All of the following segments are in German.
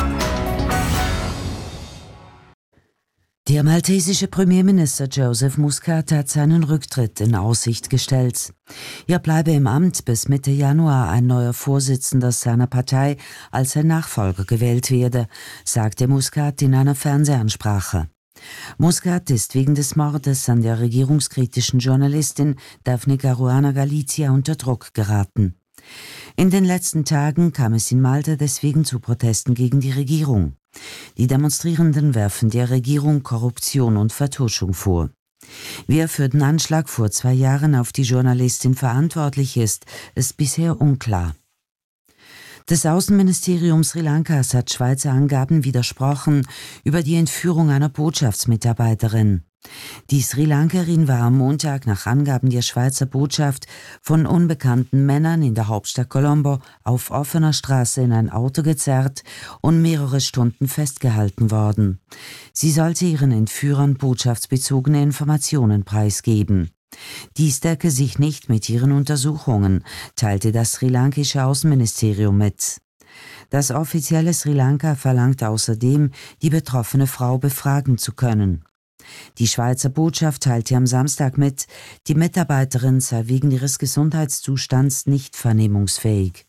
Der maltesische Premierminister Joseph Muscat hat seinen Rücktritt in Aussicht gestellt. Er bleibe im Amt, bis Mitte Januar ein neuer Vorsitzender seiner Partei als sein Nachfolger gewählt werde, sagte Muscat in einer Fernsehansprache. Muscat ist wegen des Mordes an der regierungskritischen Journalistin Daphne Caruana Galizia unter Druck geraten. In den letzten Tagen kam es in Malta deswegen zu Protesten gegen die Regierung. Die Demonstrierenden werfen der Regierung Korruption und Vertuschung vor. Wer für den Anschlag vor 2 Jahren auf die Journalistin verantwortlich ist bisher unklar. Das Außenministerium Sri Lankas hat Schweizer Angaben widersprochen über die Entführung einer Botschaftsmitarbeiterin. Die Sri Lankarin war am Montag nach Angaben der Schweizer Botschaft von unbekannten Männern in der Hauptstadt Colombo auf offener Straße in ein Auto gezerrt und mehrere Stunden festgehalten worden. Sie sollte ihren Entführern botschaftsbezogene Informationen preisgeben. Dies decke sich nicht mit ihren Untersuchungen, teilte das sri lankische Außenministerium mit. Das offizielle Sri Lanka verlangt außerdem, die betroffene Frau befragen zu können. Die Schweizer Botschaft teilte am Samstag mit, die Mitarbeiterin sei wegen ihres Gesundheitszustands nicht vernehmungsfähig.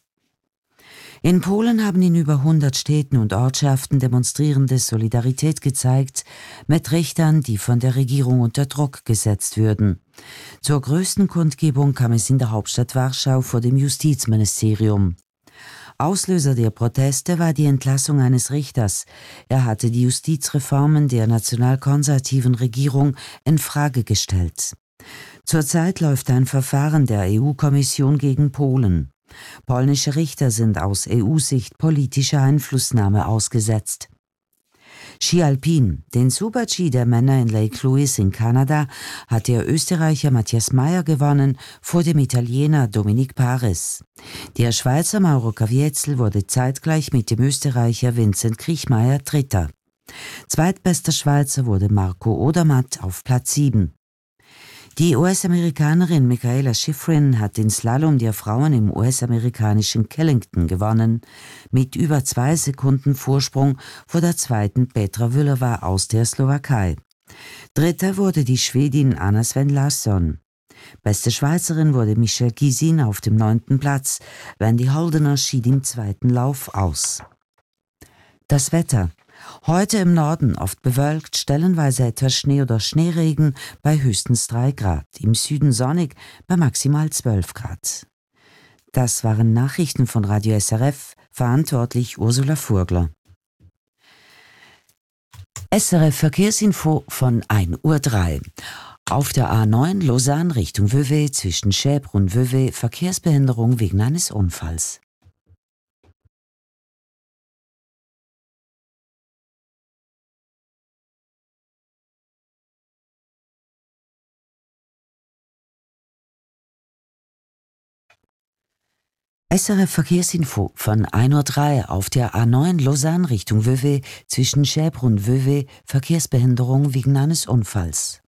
In Polen haben in über 100 Städten und Ortschaften Demonstrierende Solidarität gezeigt mit Richtern, die von der Regierung unter Druck gesetzt würden. Zur größten Kundgebung kam es in der Hauptstadt Warschau vor dem Justizministerium. Auslöser der Proteste war die Entlassung eines Richters. Er hatte die Justizreformen der nationalkonservativen Regierung in Frage gestellt. Zurzeit läuft ein Verfahren der EU-Kommission gegen Polen. Polnische Richter sind aus EU-Sicht politischer Einflussnahme ausgesetzt. Ski Alpin, den Super-G der Männer in Lake Louise in Kanada, hat der Österreicher Matthias Mayr gewonnen vor dem Italiener Dominic Paris. Der Schweizer Mauro Caviezel wurde zeitgleich mit dem Österreicher Vincent Kriechmayr Dritter. Zweitbester Schweizer wurde Marco Odermatt auf Platz 7. Die US-Amerikanerin Michaela Schifrin hat den Slalom der Frauen im US-amerikanischen Killington gewonnen, mit über 2 Sekunden Vorsprung vor der zweiten Petra Vlhova aus der Slowakei. Dritter wurde die Schwedin Anna Sven Larsson. Beste Schweizerin wurde Michelle Gisin auf dem 9. Platz, Wendy Holdener schied im 2. Lauf aus. Das Wetter. Heute im Norden oft bewölkt, stellenweise etwas Schnee oder Schneeregen bei höchstens 3 Grad, im Süden sonnig bei maximal 12 Grad. Das waren Nachrichten von Radio SRF, verantwortlich Ursula Furgler. SRF Verkehrsinfo von 1:03 Uhr. Auf der A9 Lausanne Richtung Vevey zwischen Schäbre und Vevey Verkehrsbehinderung wegen eines Unfalls. SRF Verkehrsinfo von 1:03 Uhr auf der A9 Lausanne Richtung Vevey zwischen Schäbre und Vevey Verkehrsbehinderung wegen eines Unfalls.